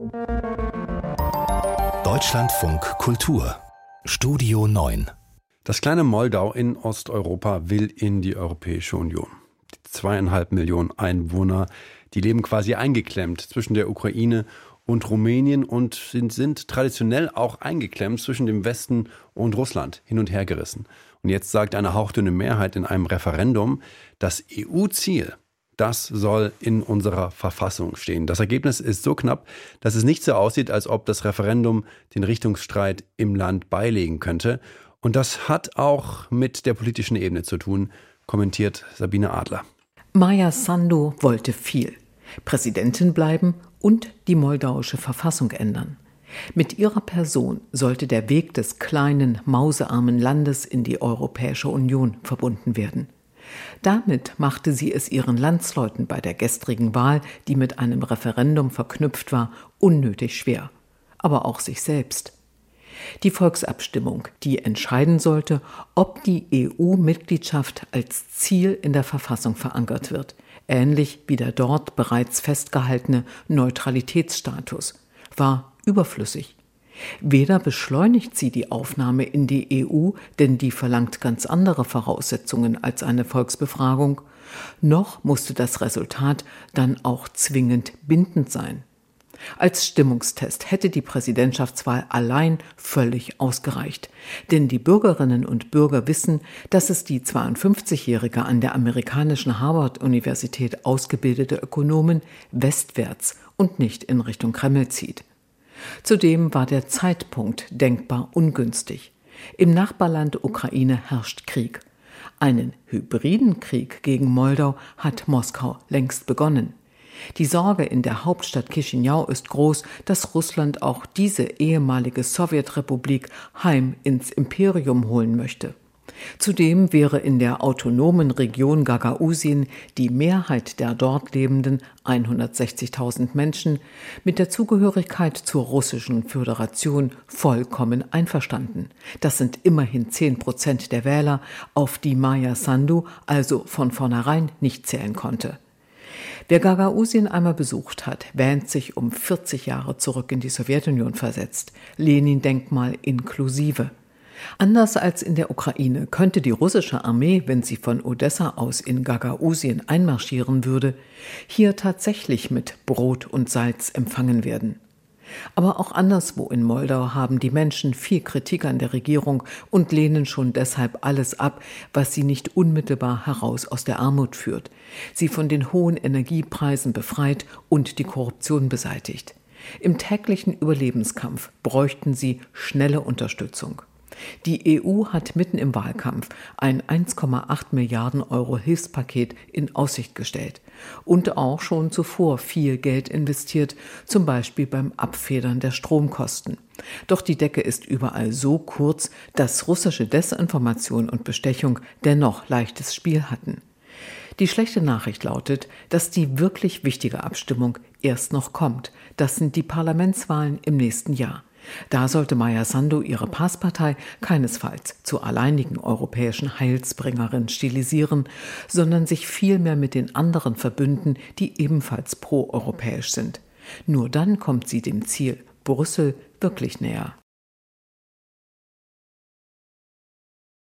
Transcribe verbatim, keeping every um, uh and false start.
Deutschlandfunk Kultur Studio neun. Das kleine Moldau in Osteuropa will in die Europäische Union. Die zweieinhalb Millionen Einwohner, die leben quasi eingeklemmt zwischen der Ukraine und Rumänien und sind, sind traditionell auch eingeklemmt zwischen dem Westen und Russland, hin und her gerissen. Und jetzt sagt eine hauchdünne Mehrheit in einem Referendum, das E U-Ziel, das soll in unserer Verfassung stehen. Das Ergebnis ist so knapp, dass es nicht so aussieht, als ob das Referendum den Richtungsstreit im Land beilegen könnte. Und das hat auch mit der politischen Ebene zu tun, kommentiert Sabine Adler. Maja Sandu wollte viel. Präsidentin bleiben und die moldauische Verfassung ändern. Mit ihrer Person sollte der Weg des kleinen, mausearmen Landes in die Europäische Union verbunden werden. Damit machte sie es ihren Landsleuten bei der gestrigen Wahl, die mit einem Referendum verknüpft war, unnötig schwer. Aber auch sich selbst. Die Volksabstimmung, die entscheiden sollte, ob die E U-Mitgliedschaft als Ziel in der Verfassung verankert wird, ähnlich wie der dort bereits festgehaltene Neutralitätsstatus, war überflüssig. Weder beschleunigt sie die Aufnahme in die E U, denn die verlangt ganz andere Voraussetzungen als eine Volksbefragung, noch musste das Resultat dann auch zwingend bindend sein. Als Stimmungstest hätte die Präsidentschaftswahl allein völlig ausgereicht. Denn die Bürgerinnen und Bürger wissen, dass es die zweiundfünfzigjährige an der amerikanischen Harvard-Universität ausgebildete Ökonomin westwärts und nicht in Richtung Kreml zieht. Zudem war der Zeitpunkt denkbar ungünstig. Im Nachbarland Ukraine herrscht Krieg. Einen hybriden Krieg gegen Moldau hat Moskau längst begonnen. Die Sorge in der Hauptstadt Chișinău ist groß, dass Russland auch diese ehemalige Sowjetrepublik heim ins Imperium holen möchte. Zudem wäre in der autonomen Region Gagausien die Mehrheit der dort lebenden hundertsechzigtausend Menschen mit der Zugehörigkeit zur Russischen Föderation vollkommen einverstanden. Das sind immerhin zehn Prozent der Wähler, auf die Maja Sandu also von vornherein nicht zählen konnte. Wer Gagausien einmal besucht hat, wähnt sich um vierzig Jahre zurück in die Sowjetunion versetzt, Lenin-Denkmal inklusive. Anders als in der Ukraine könnte die russische Armee, wenn sie von Odessa aus in Gagausien einmarschieren würde, hier tatsächlich mit Brot und Salz empfangen werden. Aber auch anderswo in Moldau haben die Menschen viel Kritik an der Regierung und lehnen schon deshalb alles ab, was sie nicht unmittelbar heraus aus der Armut führt, sie von den hohen Energiepreisen befreit und die Korruption beseitigt. Im täglichen Überlebenskampf bräuchten sie schnelle Unterstützung. Die E U hat mitten im Wahlkampf ein eins Komma acht Milliarden Euro Hilfspaket in Aussicht gestellt und auch schon zuvor viel Geld investiert, zum Beispiel beim Abfedern der Stromkosten. Doch die Decke ist überall so kurz, dass russische Desinformation und Bestechung dennoch leichtes Spiel hatten. Die schlechte Nachricht lautet, dass die wirklich wichtige Abstimmung erst noch kommt. Das sind die Parlamentswahlen im nächsten Jahr. Da sollte Maja Sandu ihre PAS-Partei keinesfalls zur alleinigen europäischen Heilsbringerin stilisieren, sondern sich vielmehr mit den anderen verbünden, die ebenfalls proeuropäisch sind. Nur dann kommt sie dem Ziel Brüssel wirklich näher.